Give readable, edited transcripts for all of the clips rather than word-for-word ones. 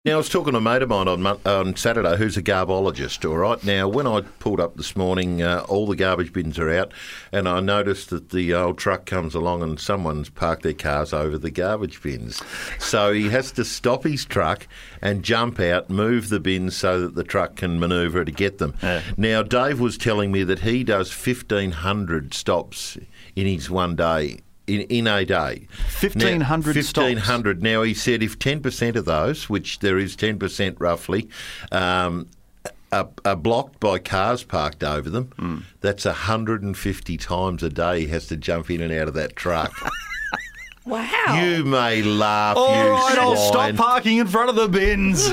Now, I was talking to a mate of mine on Saturday who's a garbologist, all right? Now, when I pulled up this morning, all the garbage bins are out, and I noticed that the old truck comes along and someone's parked their cars over the garbage bins. So he has to stop his truck and jump out, move the bins so that the truck can manoeuvre to get them. Now, Dave was telling me that he does 1,500 stops in his one day. In a day. 1,500 stops? 1,500. Now, he said if 10% of those, which there is 10% roughly, are blocked by cars parked over them, that's 150 times a day he has to jump in and out of that truck. Wow. You may laugh, All you right, I'll swine. stop parking in front of the bins.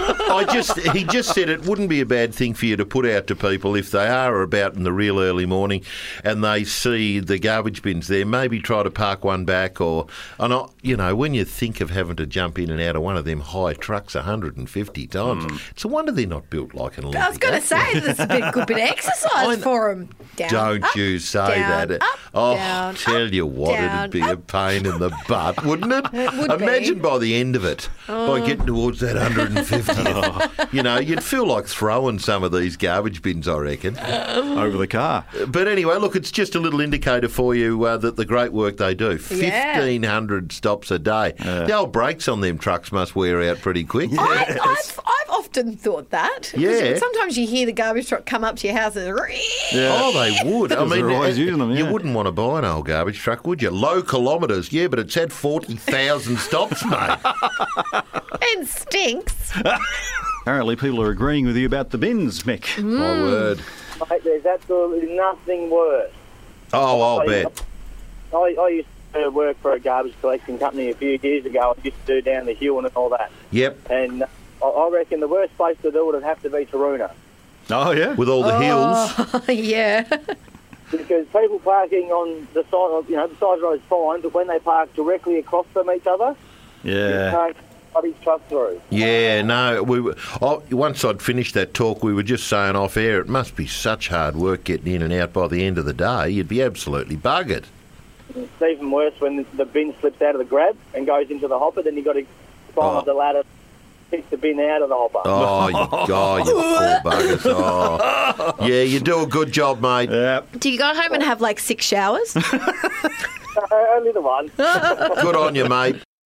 He just said it wouldn't be a bad thing for you to put out to people if they are about in the real early morning and they see the garbage bins there, maybe try to park one back when you think of having to jump in and out of one of them high trucks 150 times, it's a wonder they're not built like an Olympic I was going to say, there's a good bit of exercise for them. Don't you say down, that. up, down, tell you what, down, it'd be a pain in the butt, wouldn't it? It would Imagine be. by the end of it, by getting towards that 150th, you'd feel like throwing some of these garbage bins, I reckon. Over the car. But anyway, look, it's just a little indicator for you that the great work they do. 1,500 stops a day. The old brakes on them trucks must wear out pretty quick. I've often thought that. 'Cause Yeah. sometimes you hear the garbage truck come up to your house and Oh, they would. I mean, they're always using them, you yeah. wouldn't want to buy an old garbage truck, would you? Low kilometres, yeah, but it's had 40,000 stops, mate. and stinks. Apparently people are agreeing with you about the bins, Mick. My word. Mate, there's absolutely nothing worse. Oh, I'll bet. I used to work for a garbage collection company a few years ago. I used to do down the hill and all that. Yep. And I reckon the worst place to do it would have to be Taroona. Oh, yeah? With all the hills. Yeah. Because people parking on the side, the side of the road is fine, but when they park directly across from each other, you Yeah. can't put his truck through. Yeah, no. Once I'd finished that talk, we were just saying off air, it must be such hard work getting in and out by the end of the day. You'd be absolutely buggered. It's even worse when the bin slips out of the grab and goes into the hopper, then you've got to climb up the ladder, pick the bin out of the hopper. Oh, you poor buggers. Oh. Yeah, you do a good job, mate. Yeah. Do you go home and have like 6 showers? Only the one. Good on you, mate.